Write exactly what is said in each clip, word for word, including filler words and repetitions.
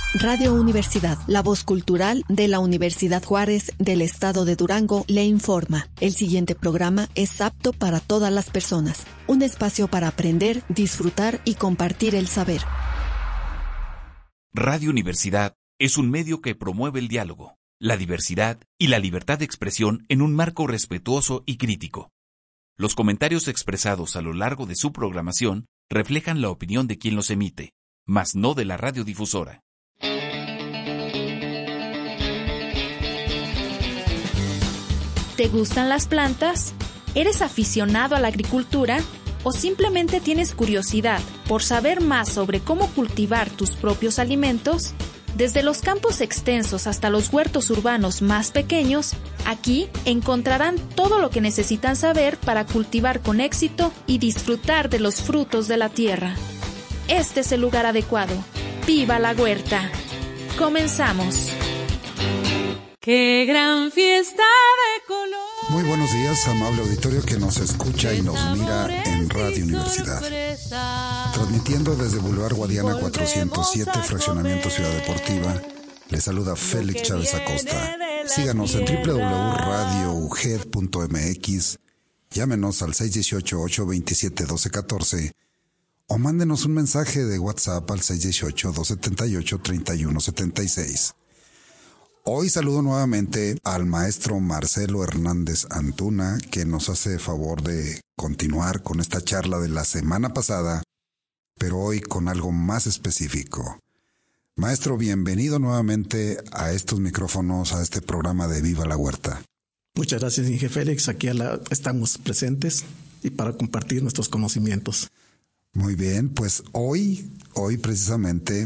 Radio Universidad, la voz cultural de la Universidad Juárez del Estado de Durango, le informa. El siguiente programa es apto para todas las personas. Un espacio para aprender, disfrutar y compartir el saber. Radio Universidad es un medio que promueve el diálogo, la diversidad y la libertad de expresión en un marco respetuoso y crítico. Los comentarios expresados a lo largo de su programación reflejan la opinión de quien los emite, mas no de la radiodifusora. ¿Te gustan las plantas? ¿Eres aficionado a la agricultura? ¿O simplemente tienes curiosidad por saber más sobre cómo cultivar tus propios alimentos? Desde los campos extensos hasta los huertos urbanos más pequeños, aquí encontrarán todo lo que necesitan saber para cultivar con éxito y disfrutar de los frutos de la tierra. Este es el lugar adecuado. ¡Viva la huerta! ¡Comenzamos! ¡Qué gran fiesta de color! Muy buenos días, amable auditorio que nos escucha y nos mira en Radio Universidad. Transmitiendo desde Boulevard Guadiana cuatrocientos siete, Fraccionamiento Ciudad Deportiva, le saluda Félix Chávez Acosta. Síganos en doble u doble u doble u punto radio u g e d punto m x, llámenos al seis uno ocho, ocho dos siete, uno dos uno cuatro o mándenos un mensaje de WhatsApp al seis uno ocho, dos siete ocho, tres uno siete seis. Hoy saludo nuevamente al maestro Marcelo Hernández Antuna, que nos hace favor de continuar con esta charla de la semana pasada, pero hoy con algo más específico. Maestro, bienvenido nuevamente a estos micrófonos, a este programa de Viva la Huerta. Muchas gracias, Inge Félix. Aquí a la, estamos presentes y para compartir nuestros conocimientos. Muy bien, pues hoy, hoy precisamente...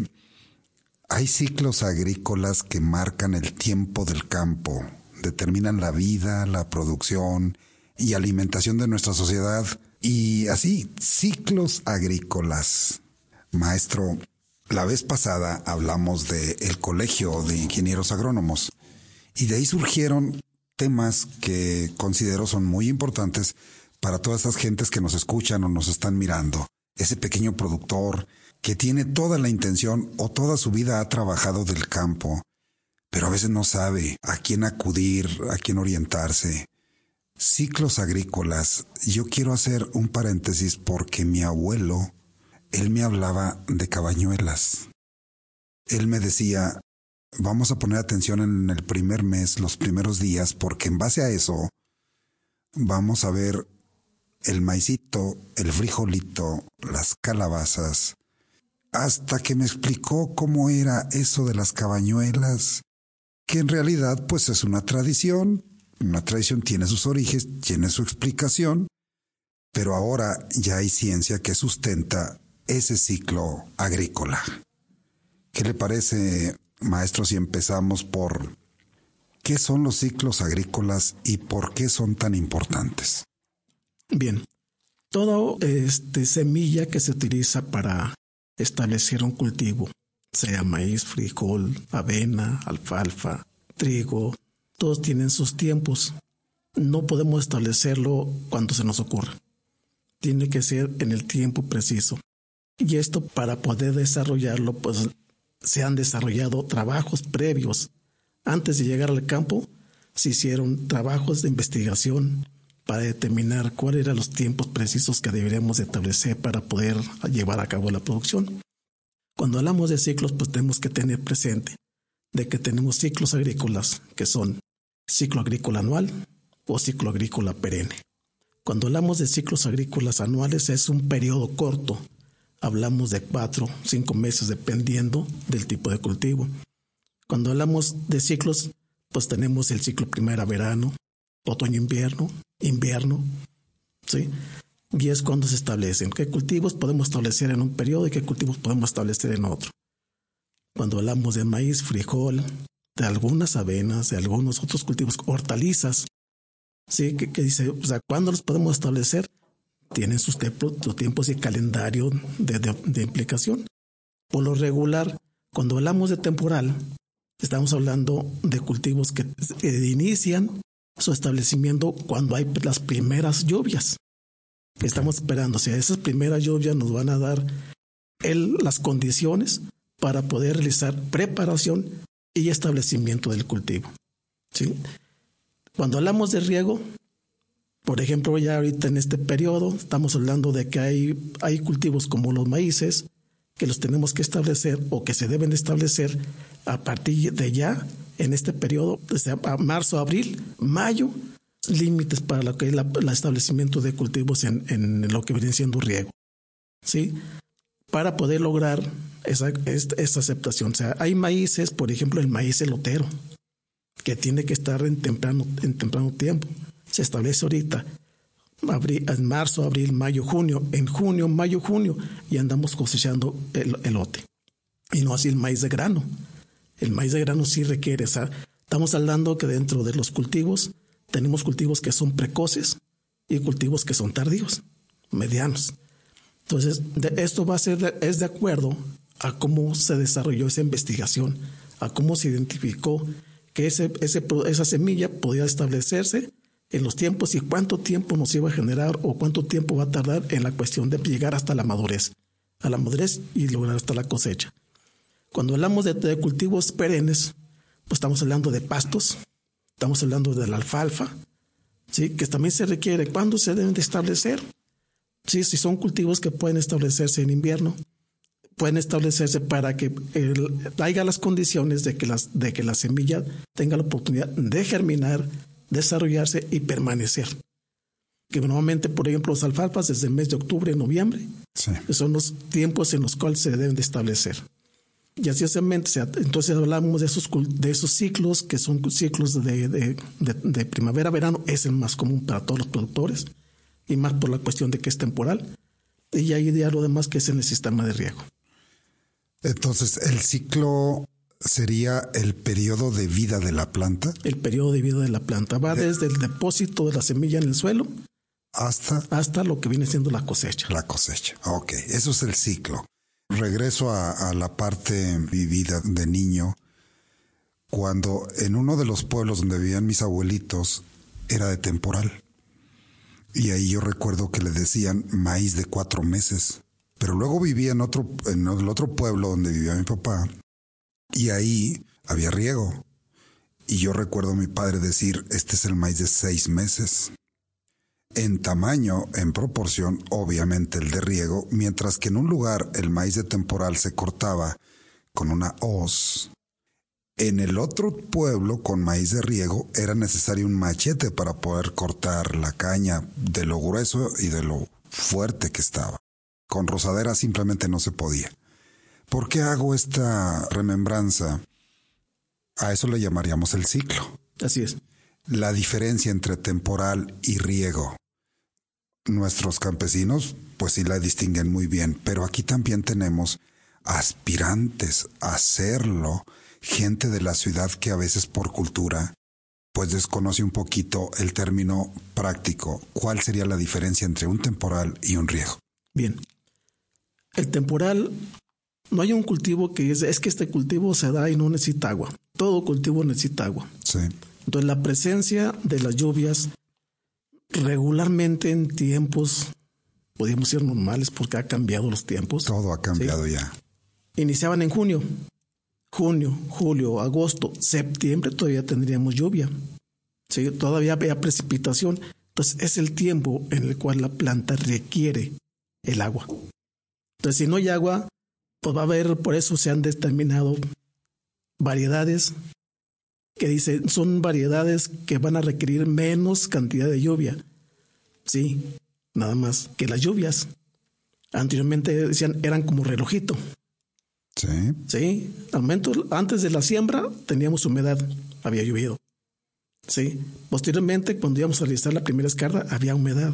hay ciclos agrícolas que marcan el tiempo del campo, determinan la vida, la producción y alimentación de nuestra sociedad. Y así, ciclos agrícolas. Maestro, la vez pasada hablamos del Colegio de Ingenieros Agrónomos y de ahí surgieron temas que considero son muy importantes para todas esas gentes que nos escuchan o nos están mirando. Ese pequeño productor que tiene toda la intención o toda su vida ha trabajado del campo, pero a veces no sabe a quién acudir, a quién orientarse. Ciclos agrícolas. Yo quiero hacer un paréntesis porque mi abuelo, él me hablaba de cabañuelas. Él me decía, vamos a poner atención en el primer mes, los primeros días, porque en base a eso vamos a ver el maicito, el frijolito, las calabazas, hasta que me explicó cómo era eso de las cabañuelas, que en realidad pues es una tradición, una tradición tiene sus orígenes, tiene su explicación, pero ahora ya hay ciencia que sustenta ese ciclo agrícola. ¿Qué le parece, maestro, si empezamos por qué son los ciclos agrícolas y por qué son tan importantes? Bien, toda este, semilla que se utiliza para establecer un cultivo, sea maíz, frijol, avena, alfalfa, trigo, todos tienen sus tiempos. No podemos establecerlo cuando se nos ocurra. Tiene que ser en el tiempo preciso. Y esto, para poder desarrollarlo, pues se han desarrollado trabajos previos. Antes de llegar al campo, se hicieron trabajos de investigación para determinar cuáles eran los tiempos precisos que deberíamos establecer para poder llevar a cabo la producción. Cuando hablamos de ciclos, pues tenemos que tener presente de que tenemos ciclos agrícolas que son ciclo agrícola anual o ciclo agrícola perenne. Cuando hablamos de ciclos agrícolas anuales es un periodo corto. Hablamos de cuatro, cinco meses dependiendo del tipo de cultivo. Cuando hablamos de ciclos, pues tenemos el ciclo primavera-verano, otoño-invierno, invierno, ¿sí? Y es cuando se establecen qué cultivos podemos establecer en un periodo y qué cultivos podemos establecer en otro. Cuando hablamos de maíz, frijol, de algunas avenas, de algunos otros cultivos, hortalizas, ¿sí? Que, que dice, o sea, ¿cuándo los podemos establecer? Tienen sus tiempos, sus tiempos y calendario de, de, de implicación. Por lo regular, cuando hablamos de temporal, estamos hablando de cultivos que, que inician su establecimiento cuando hay las primeras lluvias. Estamos esperando, o sea, esas primeras lluvias nos van a dar el, las condiciones para poder realizar preparación y establecimiento del cultivo. ¿Sí? Cuando hablamos de riego, por ejemplo, ya ahorita en este periodo estamos hablando de que hay, hay cultivos como los maíces que los tenemos que establecer o que se deben establecer a partir de ya en este periodo, desde marzo, abril, mayo, límites para lo que es la, el establecimiento de cultivos en, en lo que viene siendo riego, ¿sí? Para poder lograr esa, esta, esa aceptación. O sea, hay maíces, por ejemplo, el maíz elotero, que tiene que estar en temprano, en temprano tiempo. Se establece ahorita, abril, en marzo, abril, mayo, junio. En junio, mayo, junio, y andamos cosechando el elote. Y no así el maíz de grano. El maíz de grano sí requiere, o sea, estamos hablando que dentro de los cultivos tenemos cultivos que son precoces y cultivos que son tardíos, medianos. Entonces, de, esto va a ser, de, es de acuerdo a cómo se desarrolló esa investigación, a cómo se identificó que ese, ese, esa semilla podía establecerse en los tiempos y cuánto tiempo nos iba a generar o cuánto tiempo va a tardar en la cuestión de llegar hasta la madurez, a la madurez y lograr hasta la cosecha. Cuando hablamos de, de cultivos perennes, pues estamos hablando de pastos, estamos hablando de la alfalfa, ¿sí? Que también se requiere. ¿Cuándo se deben de establecer? Sí, si son cultivos que pueden establecerse en invierno, pueden establecerse para que el, haya las condiciones de que, las, de que la semilla tenga la oportunidad de germinar, desarrollarse y permanecer. Que normalmente, por ejemplo, las alfalfas desde el mes de octubre, noviembre, sí, son los tiempos en los cuales se deben de establecer. Y así obviamente, entonces hablamos de esos, de esos ciclos que son ciclos de, de, de, de primavera-verano, es el más común para todos los productores y más por la cuestión de que es temporal. Y hay ya lo demás que es en el sistema de riego. Entonces, ¿el ciclo sería el periodo de vida de la planta? El periodo de vida de la planta va de... desde el depósito de la semilla en el suelo hasta, hasta lo que viene siendo la cosecha. La cosecha, ok, eso es el ciclo. Regreso a, a la parte vivida de niño, cuando en uno de los pueblos donde vivían mis abuelitos era de temporal. Y ahí yo recuerdo que le decían maíz de cuatro meses. Pero luego vivía en otro, en el otro pueblo donde vivía mi papá, y ahí había riego. Y yo recuerdo a mi padre decir, este es el maíz de seis meses. En tamaño, en proporción, obviamente el de riego, mientras que en un lugar el maíz de temporal se cortaba con una hoz. En el otro pueblo con maíz de riego era necesario un machete para poder cortar la caña de lo grueso y de lo fuerte que estaba. Con rozadera simplemente no se podía. ¿Por qué hago esta remembranza? A eso le llamaríamos el ciclo. Así es. La diferencia entre temporal y riego. Nuestros campesinos, pues sí la distinguen muy bien, pero aquí también tenemos aspirantes a hacerlo, gente de la ciudad que a veces por cultura, pues desconoce un poquito el término práctico. ¿Cuál sería la diferencia entre un temporal y un riego? Bien. El temporal, no hay un cultivo que es, es que este cultivo se da y no necesita agua. Todo cultivo necesita agua. Sí. Entonces la presencia de las lluvias regularmente en tiempos, podríamos decir normales porque ha cambiado los tiempos. Todo ha cambiado, ¿sí? Ya. Iniciaban en junio. Junio, julio, agosto, septiembre todavía tendríamos lluvia. ¿Sí? Todavía había precipitación. Entonces es el tiempo en el cual la planta requiere el agua. Entonces si no hay agua, pues va a haber, por eso se han determinado variedades que dicen son variedades que van a requerir menos cantidad de lluvia. Sí, nada más que las lluvias. Anteriormente decían eran como relojito. Sí. Sí, al momento, antes de la siembra teníamos humedad, había llovido. Sí, posteriormente cuando íbamos a realizar la primera escarda había humedad.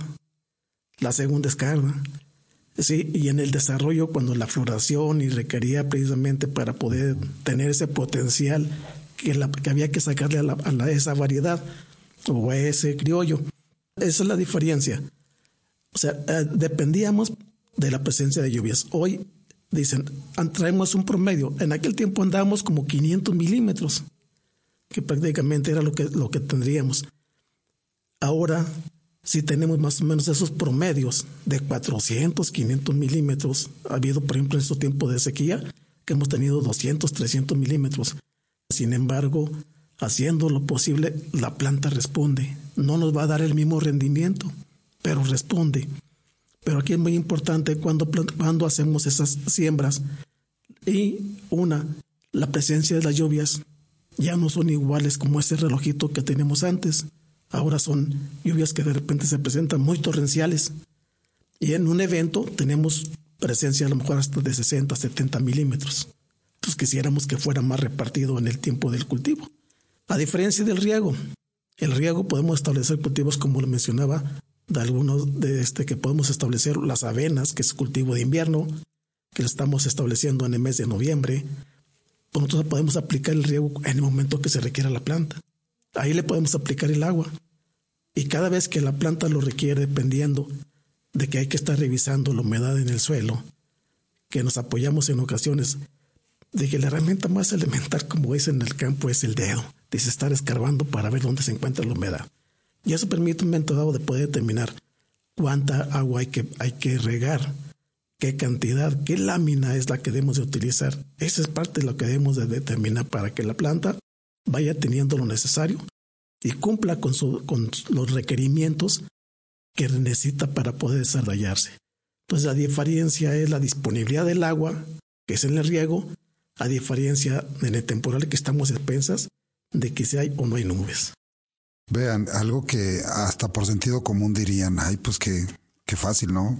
La segunda escarda. Sí, y en el desarrollo cuando la floración y requería precisamente para poder tener ese potencial que, la, que había que sacarle a, la, a la, esa variedad o a ese criollo. Esa es la diferencia. O sea, eh, dependíamos de la presencia de lluvias. Hoy dicen, traemos un promedio. En aquel tiempo andábamos como quinientos milímetros, que prácticamente era lo que, lo que tendríamos. Ahora, si tenemos más o menos esos promedios de cuatrocientos, quinientos milímetros, ha habido, por ejemplo, en estos tiempos de sequía, que hemos tenido doscientos, trescientos milímetros. Sin embargo, haciendo lo posible, la planta responde. No nos va a dar el mismo rendimiento, pero responde. Pero aquí es muy importante cuando, cuando hacemos esas siembras. Y una, la presencia de las lluvias ya no son iguales como ese relojito que teníamos antes. Ahora son lluvias que de repente se presentan muy torrenciales. Y en un evento tenemos presencia a lo mejor hasta de sesenta, setenta milímetros. Entonces quisiéramos que fuera más repartido en el tiempo del cultivo. A diferencia del riego, el riego podemos establecer cultivos como lo mencionaba, de algunos de este que podemos establecer las avenas, que es cultivo de invierno, que lo estamos estableciendo en el mes de noviembre. Nosotros podemos aplicar el riego en el momento que se requiera la planta. Ahí le podemos aplicar el agua. Y cada vez que la planta lo requiere, dependiendo de que hay que estar revisando la humedad en el suelo, que nos apoyamos en ocasiones de que la herramienta más elemental como es en el campo es el dedo, de estar escarbando para ver dónde se encuentra la humedad. Y eso permite un momento dado de poder determinar cuánta agua hay que, hay que regar, qué cantidad, qué lámina es la que debemos de utilizar. Esa es parte de lo que debemos de determinar para que la planta vaya teniendo lo necesario y cumpla con, su, con los requerimientos que necesita para poder desarrollarse. Entonces la diferencia es la disponibilidad del agua, que es en el riego, a diferencia en el temporal que estamos expensas de que si hay o no hay nubes. Vean, algo que hasta por sentido común dirían, ay, pues qué, qué fácil, ¿no?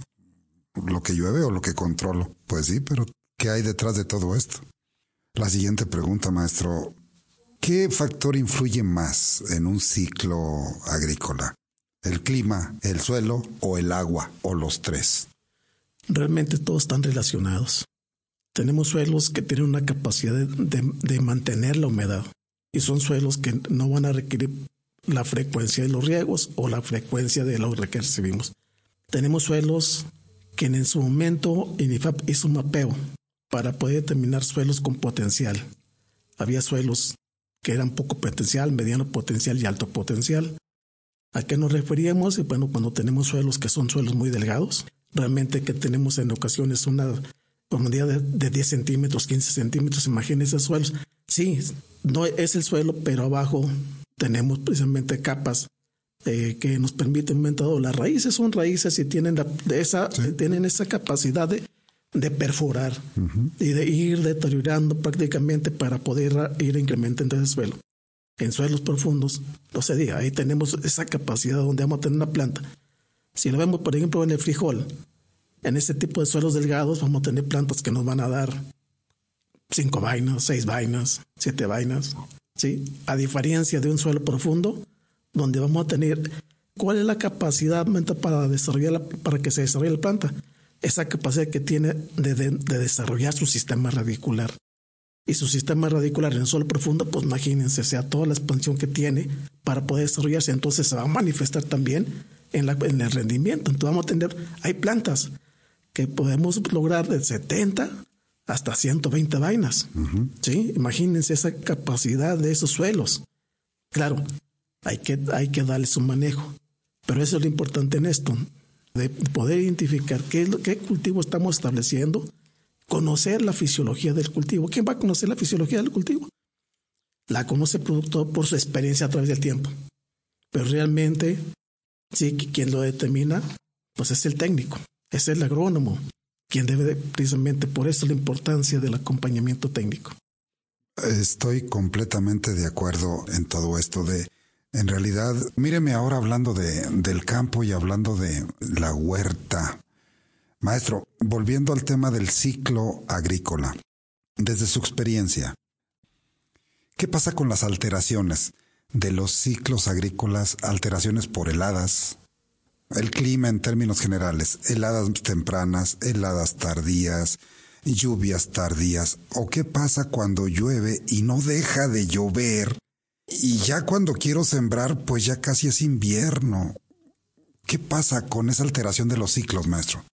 Lo que llueve o lo que controlo. Pues sí, pero ¿qué hay detrás de todo esto? La siguiente pregunta, maestro. ¿Qué factor influye más en un ciclo agrícola? ¿El clima, el suelo o el agua o los tres? Realmente todos están relacionados. Tenemos suelos que tienen una capacidad de, de, de mantener la humedad y son suelos que no van a requerir la frecuencia de los riegos o la frecuencia de lo que recibimos. Tenemos suelos que en su momento INIFAP hizo un mapeo para poder determinar suelos con potencial. Había suelos que eran poco potencial, mediano potencial y alto potencial. ¿A qué nos referíamos? Y bueno, cuando tenemos suelos que son suelos muy delgados, realmente que tenemos en ocasiones una profundidad de, de diez centímetros, quince centímetros, imagínense esos suelos. Sí, no es el suelo, pero abajo tenemos precisamente capas eh, que nos permiten aumentar. Las raíces son raíces y tienen, la, de esa, sí. tienen esa capacidad de, de perforar uh-huh. y de ir deteriorando prácticamente para poder ir incrementando ese suelo. En suelos profundos, no se diga, ahí tenemos esa capacidad donde vamos a tener una planta. Si lo vemos, por ejemplo, en el frijol, en este tipo de suelos delgados vamos a tener plantas que nos van a dar cinco vainas, seis vainas, siete vainas, ¿sí? A diferencia de un suelo profundo, donde vamos a tener, ¿cuál es la capacidad para desarrollar la, para que se desarrolle la planta? Esa capacidad que tiene de, de, de desarrollar su sistema radicular. Y su sistema radicular en el suelo profundo, pues imagínense, sea toda la expansión que tiene para poder desarrollarse, entonces se va a manifestar también en, la, en el rendimiento. Entonces vamos a tener, hay plantas que podemos lograr de setenta hasta ciento veinte vainas. Uh-huh. ¿Sí? Imagínense esa capacidad de esos suelos. Claro, hay que, hay que darle su manejo. Pero eso es lo importante en esto, de poder identificar qué, es lo, qué cultivo estamos estableciendo, conocer la fisiología del cultivo. ¿Quién va a conocer la fisiología del cultivo? La conoce el productor por su experiencia a través del tiempo. Pero realmente, sí, quien lo determina, pues es el técnico, es el agrónomo, quien debe de, precisamente, por eso la importancia del acompañamiento técnico. Estoy completamente de acuerdo en todo esto de, en realidad, míreme ahora hablando de, del campo y hablando de la huerta. Maestro, volviendo al tema del ciclo agrícola, desde su experiencia, ¿qué pasa con las alteraciones de los ciclos agrícolas, alteraciones por heladas? El clima en términos generales, heladas tempranas, heladas tardías, lluvias tardías. ¿O qué pasa cuando llueve y no deja de llover? Y ya cuando quiero sembrar, pues ya casi es invierno. ¿Qué pasa con esa alteración de los ciclos, maestro?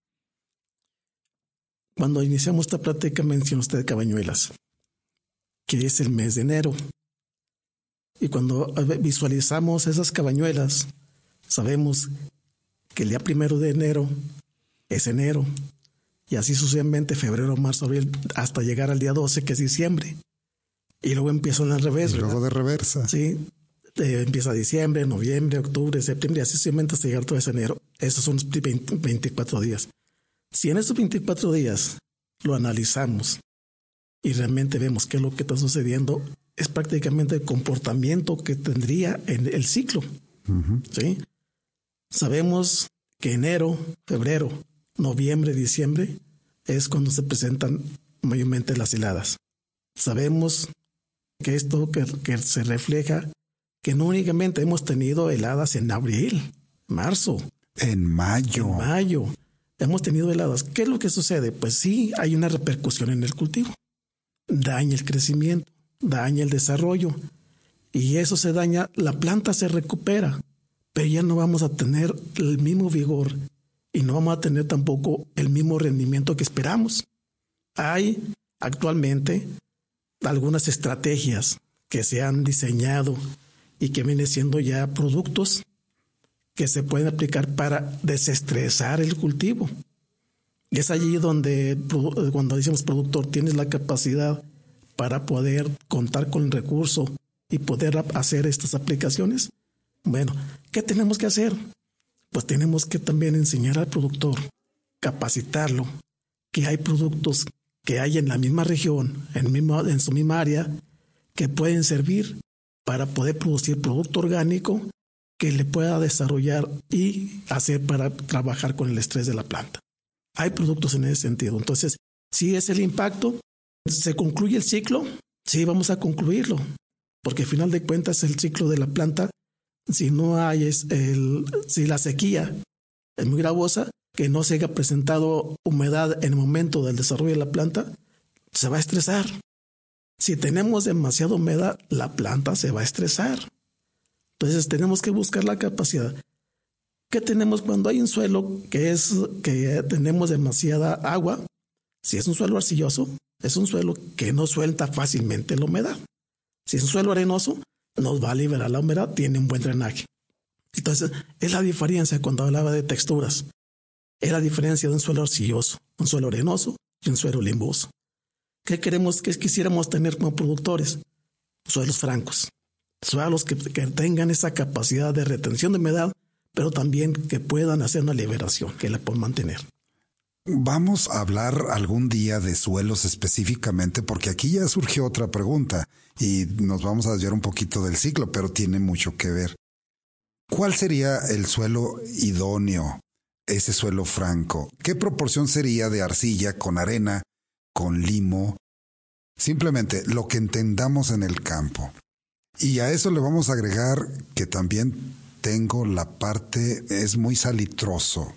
Cuando iniciamos esta plática mencionó usted cabañuelas, que es el mes de enero. Y cuando visualizamos esas cabañuelas, sabemos que el día primero de enero es enero y así sucesivamente, febrero, marzo, abril, hasta llegar al día doce, que es diciembre. Y luego empieza en el revés. Y luego ¿verdad? de reversa. Sí, eh, empieza diciembre, noviembre, octubre, septiembre, y así sucesivamente hasta llegar todo ese enero. Esos son los veinticuatro días. Si en esos veinticuatro días lo analizamos y realmente vemos qué es lo que está sucediendo, es prácticamente el comportamiento que tendría en el ciclo. Uh-huh. ¿Sí? Sabemos que enero, febrero, noviembre, diciembre es cuando se presentan mayormente las heladas. Sabemos que esto que, que se refleja que no únicamente hemos tenido heladas en abril, marzo. En mayo. En mayo. Hemos tenido heladas. ¿Qué es lo que sucede? Pues sí, hay una repercusión en el cultivo. Daña el crecimiento, daña el desarrollo. Y eso se daña, la planta se recupera, pero ya no vamos a tener el mismo vigor y no vamos a tener tampoco el mismo rendimiento que esperamos. Hay actualmente algunas estrategias que se han diseñado y que vienen siendo ya productos que se pueden aplicar para desestresar el cultivo. Y es allí donde, cuando decimos productor, tienes la capacidad para poder contar con el recurso y poder hacer estas aplicaciones. Bueno, ¿qué tenemos que hacer? Pues tenemos que también enseñar al productor, capacitarlo, que hay productos que hay en la misma región, en, mismo, en su misma área, que pueden servir para poder producir producto orgánico que le pueda desarrollar y hacer para trabajar con el estrés de la planta. Hay productos en ese sentido. Entonces, si es el impacto, ¿se concluye el ciclo? Sí, vamos a concluirlo, porque al final de cuentas el ciclo de la planta, si no hay es el, si la sequía es muy gravosa, que no se haya presentado humedad en el momento del desarrollo de la planta, se va a estresar. Si tenemos demasiada humedad, la planta se va a estresar. Entonces tenemos que buscar la capacidad. ¿Qué tenemos cuando hay un suelo que es que tenemos demasiada agua? Si es un suelo arcilloso, es un suelo que no suelta fácilmente la humedad. Si es un suelo arenoso, nos va a liberar la humedad, tiene un buen drenaje. Entonces, es la diferencia cuando hablaba de texturas. Es la diferencia de un suelo arcilloso, un suelo arenoso y un suelo limboso. ¿Qué queremos, qué quisiéramos tener como productores? Suelos francos. Suelos que, que tengan esa capacidad de retención de humedad, pero también que puedan hacer una liberación, que la puedan mantener. Vamos a hablar algún día de suelos específicamente, porque aquí ya surgió otra pregunta y nos vamos a desviar un poquito del ciclo, pero tiene mucho que ver. ¿Cuál sería el suelo idóneo, ese suelo franco? ¿Qué proporción sería de arcilla con arena, con limo? Simplemente lo que entendamos en el campo. Y a eso le vamos a agregar que también tengo la parte, es muy salitroso.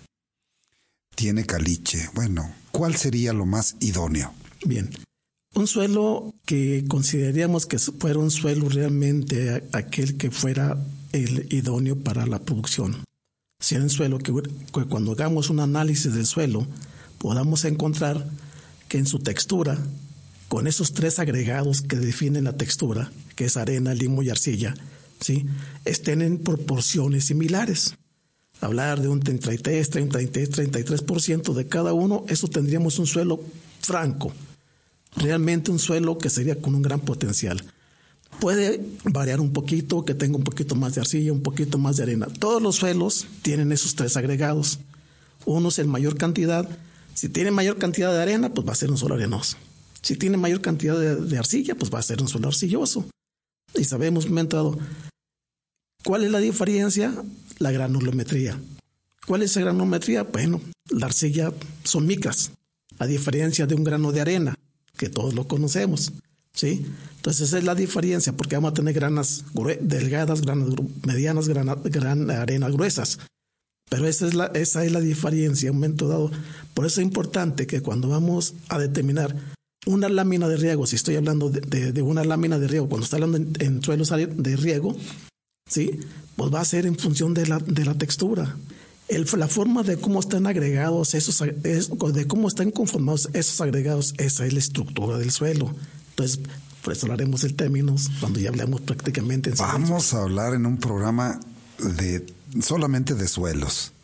Tiene caliche. Bueno, ¿cuál sería lo más idóneo? Bien, un suelo que consideraríamos que fuera un suelo realmente aquel que fuera el idóneo para la producción. Si es un suelo que, que cuando hagamos un análisis del suelo podamos encontrar que en su textura, con esos tres agregados que definen la textura, que es arena, limo y arcilla, ¿sí?, estén en proporciones similares. Hablar de un treinta y tres, treinta y tres, treinta y tres por ciento de cada uno, eso tendríamos un suelo franco. Realmente un suelo que sería con un gran potencial. Puede variar un poquito, que tenga un poquito más de arcilla, un poquito más de arena. Todos los suelos tienen esos tres agregados. Uno es en mayor cantidad. Si tiene mayor cantidad de arena, pues va a ser un suelo arenoso. Si tiene mayor cantidad de, de arcilla, pues va a ser un suelo arcilloso. Y sabemos, me ha entrado, ¿cuál es la diferencia? La granulometría. ¿Cuál es la granulometría? Bueno, la arcilla son micras, a diferencia de un grano de arena, que todos lo conocemos, ¿sí? Entonces esa es la diferencia, porque vamos a tener granas delgadas, granas medianas, grana, gran arena gruesas. Pero esa es la, esa es la diferencia en un momento dado. Por eso es importante que cuando vamos a determinar una lámina de riego, si estoy hablando de, de, de una lámina de riego, cuando está hablando en, en suelos de riego, ¿sí?, pues va a ser en función de la, de la textura. El, la forma de cómo están agregados esos, es, de cómo están conformados esos agregados, esa es la estructura del suelo. Entonces, por eso hablaremos en términos cuando ya hablemos prácticamente en Vamos a hablar en un programa de solamente de suelos.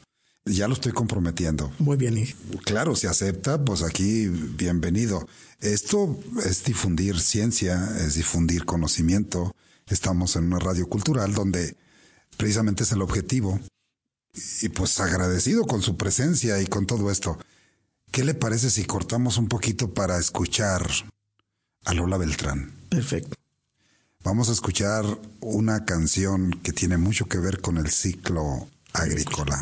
Ya lo estoy comprometiendo. Muy bien. Y... Claro, si acepta, pues aquí bienvenido. Esto es difundir ciencia, es difundir conocimiento. Estamos en una radio cultural donde precisamente es el objetivo. Y pues agradecido con su presencia y con todo esto. ¿Qué le parece si cortamos un poquito para escuchar a Lola Beltrán? Perfecto. Vamos a escuchar una canción que tiene mucho que ver con el ciclo agrícola.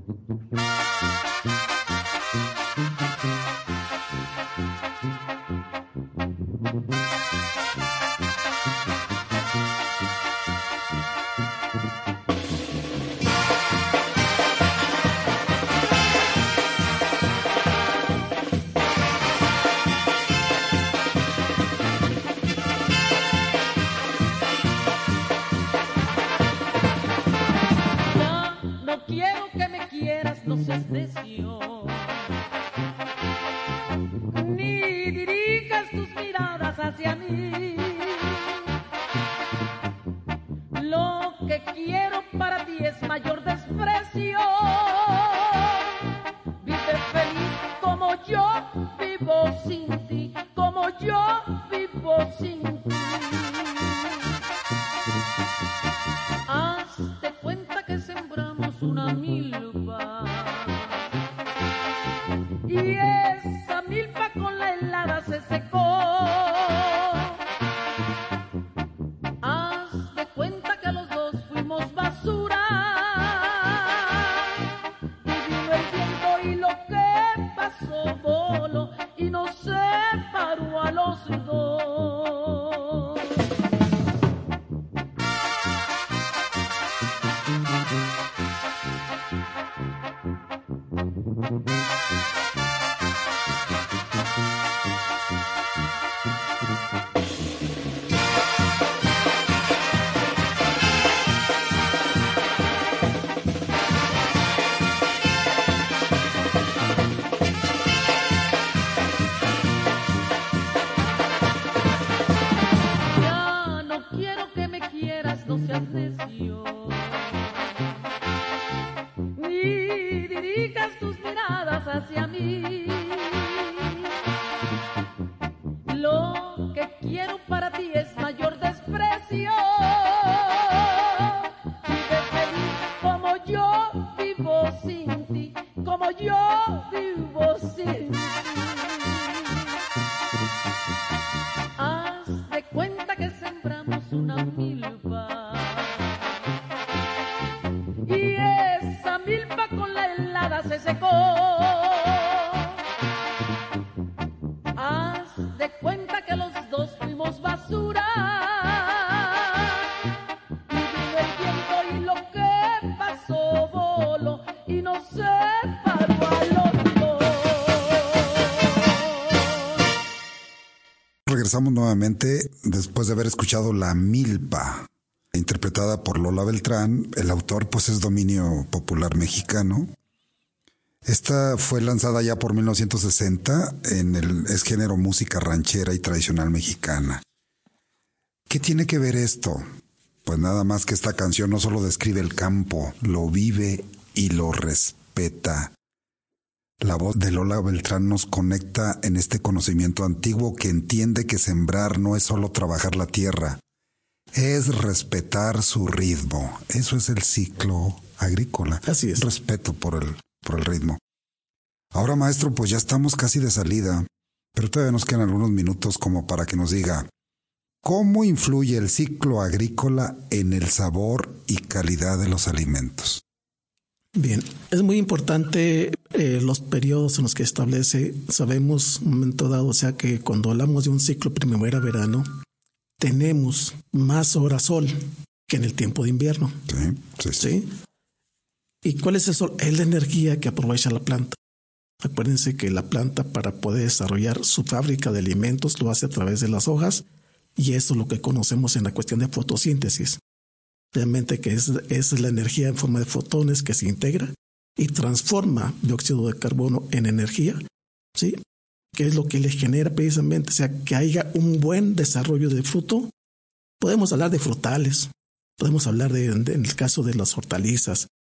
No seas necio, ni dirijas tus miradas hacia mí. Lo que quiero para ti es mayor desprecio. Vive feliz como yo vivo sin ti, como yo vivo sin ti. Hazte cuenta que sembramos una milpa y esa milpa con la helada se secó. Haz de cuenta que los dos fuimos basura y vino el viento y lo que pasó voló y nos separó a los dos. Hacia mí, lo que quiero para ti es mayor desprecio. Vive feliz como yo vivo sin ti, como yo vivo sin ti. Haz de cuenta que sembramos una milpa y esa milpa con la helada se secó. Regresamos nuevamente después de haber escuchado La Milpa, interpretada por Lola Beltrán. El autor pues es dominio popular mexicano. Esta fue lanzada ya por mil novecientos sesenta en el es género música ranchera y tradicional mexicana. ¿Qué tiene que ver esto? Pues nada más que esta canción no solo describe el campo, lo vive y lo respeta. La voz de Lola Beltrán nos conecta en este conocimiento antiguo que entiende que sembrar no es solo trabajar la tierra, es respetar su ritmo. Eso es el ciclo agrícola. Así es. Respeto por el, por el ritmo. Ahora, maestro, pues ya estamos casi de salida, pero todavía nos quedan algunos minutos como para que nos diga ¿cómo influye el ciclo agrícola en el sabor y calidad de los alimentos? Bien, es muy importante eh, los periodos en los que establece. Sabemos un momento dado, o sea que cuando hablamos de un ciclo primavera-verano, tenemos más horas sol que en el tiempo de invierno. Sí, sí, sí. ¿Sí? ¿Y cuál es el sol? Es la energía que aprovecha la planta. Acuérdense que la planta, para poder desarrollar su fábrica de alimentos, lo hace a través de las hojas, y eso es lo que conocemos en la cuestión de fotosíntesis. Realmente que es, es la energía en forma de fotones que se integra y transforma dióxido de carbono en energía, ¿sí? Que es lo que le genera precisamente, o sea, que haya un buen desarrollo de fruto. Podemos hablar de frutales, podemos hablar de, de en el caso de las hortalizas,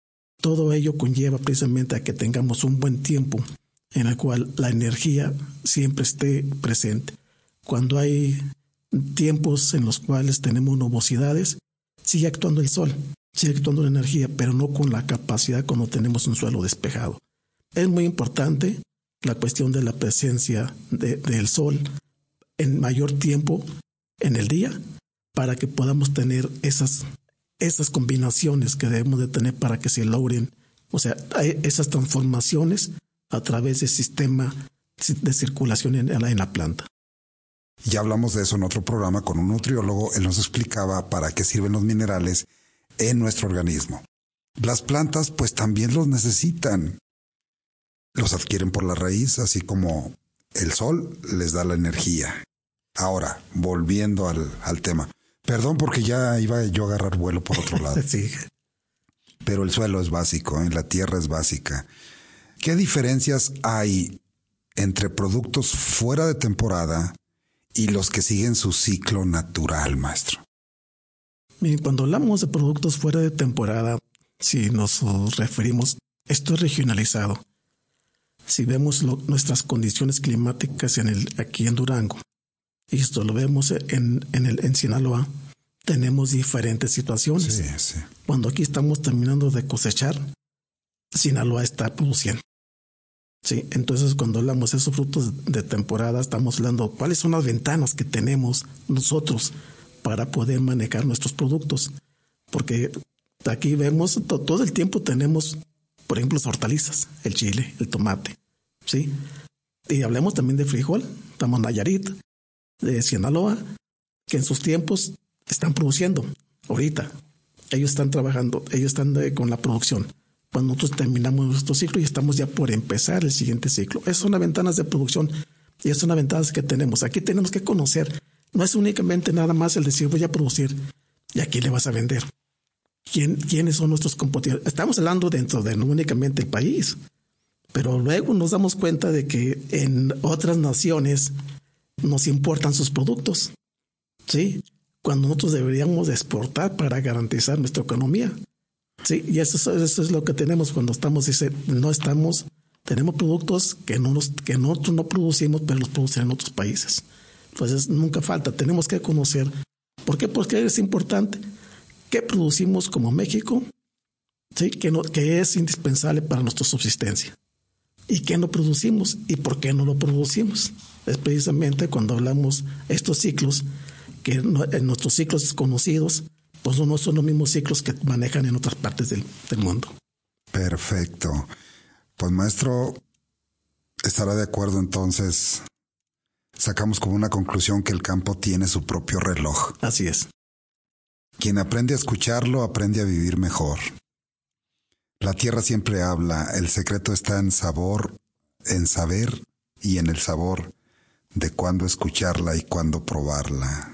todo ello conlleva precisamente a que tengamos un buen tiempo en el cual la energía siempre esté presente. Cuando hay tiempos en los cuales tenemos nubosidades, sigue actuando el sol, sigue actuando la energía, pero no con la capacidad cuando tenemos un suelo despejado. Es muy importante la cuestión de la presencia de, del sol en mayor tiempo en el día para que podamos tener esas, esas combinaciones que debemos de tener para que se logren, o sea, esas transformaciones a través del sistema de circulación en la, en la planta. Ya hablamos de eso en otro programa con un nutriólogo. Él nos explicaba para qué sirven los minerales en nuestro organismo. Las plantas pues también los necesitan. Los adquieren por la raíz, así como el sol les da la energía. Ahora, volviendo al, al tema. Perdón porque ya iba yo a agarrar vuelo por otro lado. Sí. Pero el suelo es básico, ¿eh? La tierra es básica. ¿Qué diferencias hay entre productos fuera de temporada y los que siguen su ciclo natural, maestro? Miren, cuando hablamos de productos fuera de temporada, si nos referimos, esto es regionalizado. Si vemos lo, nuestras condiciones climáticas en el, aquí en Durango, y esto lo vemos en, en, el, en Sinaloa, tenemos diferentes situaciones. Sí, sí. Cuando aquí estamos terminando de cosechar, Sinaloa está produciendo. Sí, entonces cuando hablamos de esos frutos de temporada, estamos hablando cuáles son las ventanas que tenemos nosotros para poder manejar nuestros productos. Porque aquí vemos, to, todo el tiempo tenemos, por ejemplo, las hortalizas, el chile, el tomate, ¿sí? Y hablemos también de frijol, estamos en Nayarit, de Sinaloa, que en sus tiempos están produciendo. Ahorita, ellos están trabajando, ellos están de, con la producción. Cuando nosotros terminamos nuestro ciclo y estamos ya por empezar el siguiente ciclo. Esas son las ventanas de producción y esas son las ventanas que tenemos. Aquí tenemos que conocer. No es únicamente nada más el decir voy a producir y aquí le vas a vender. ¿Quién, ¿Quiénes son nuestros competidores? Estamos hablando dentro de no únicamente el país, pero luego nos damos cuenta de que en otras naciones nos importan sus productos, ¿sí? Cuando nosotros deberíamos exportar para garantizar nuestra economía. Sí, y eso, eso es lo que tenemos cuando estamos, dice, no estamos, tenemos productos que no nos, que nosotros no producimos, pero los producen en otros países. Entonces nunca falta, tenemos que conocer. ¿Por qué? Porque es importante. ¿Qué producimos como México? Sí, que, no, que es indispensable para nuestra subsistencia. ¿Y qué no producimos? ¿Y por qué no lo producimos? Es precisamente cuando hablamos estos ciclos, que no, en nuestros ciclos desconocidos, pues no son los mismos ciclos que manejan en otras partes del, del mundo. Perfecto. Pues maestro, estará de acuerdo entonces. Sacamos como una conclusión que el campo tiene su propio reloj. Así es. Quien aprende a escucharlo, aprende a vivir mejor. La tierra siempre habla. El secreto está en sabor, en saber y en el sabor de cuándo escucharla y cuándo probarla.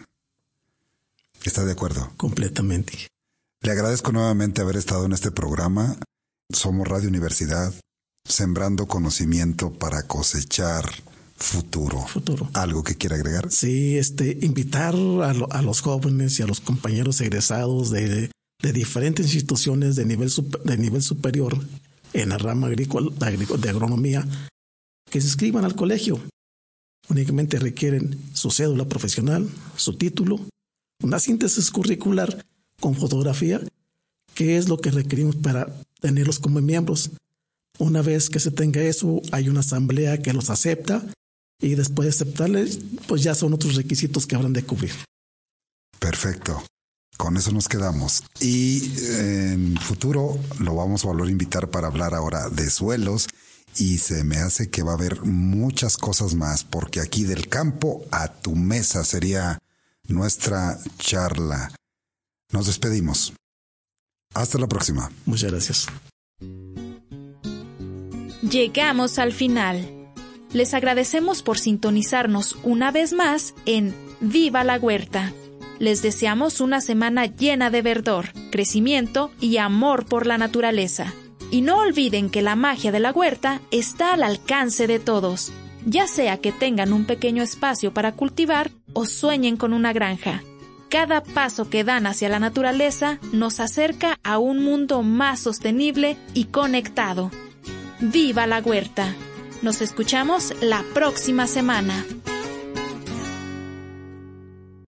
¿Está de acuerdo? Completamente. Le agradezco nuevamente haber estado en este programa. Somos Radio Universidad, sembrando conocimiento para cosechar futuro. Futuro. ¿Algo que quiera agregar? Sí, este, invitar a, lo, a los jóvenes y a los compañeros egresados de, de diferentes instituciones de nivel, super, de nivel superior en la rama agrícola, de agronomía, que se inscriban al colegio. Únicamente requieren su cédula profesional, su título, una síntesis curricular con fotografía, que es lo que requerimos para tenerlos como miembros. Una vez que se tenga eso, hay una asamblea que los acepta y después de aceptarles, pues ya son otros requisitos que habrán de cubrir. Perfecto. Con eso nos quedamos. Y en futuro lo vamos a volver a invitar para hablar ahora de suelos y se me hace que va a haber muchas cosas más, porque aquí del campo a tu mesa sería nuestra charla. Nos despedimos. Hasta la próxima. Muchas gracias. Llegamos al final. Les agradecemos por sintonizarnos una vez más en Viva la Huerta. Les deseamos una semana llena de verdor, crecimiento y amor por la naturaleza. Y no olviden que la magia de la huerta está al alcance de todos, ya sea que tengan un pequeño espacio para cultivar o sueñen con una granja. Cada paso que dan hacia la naturaleza nos acerca a un mundo más sostenible y conectado. ¡Viva la huerta! Nos escuchamos la próxima semana.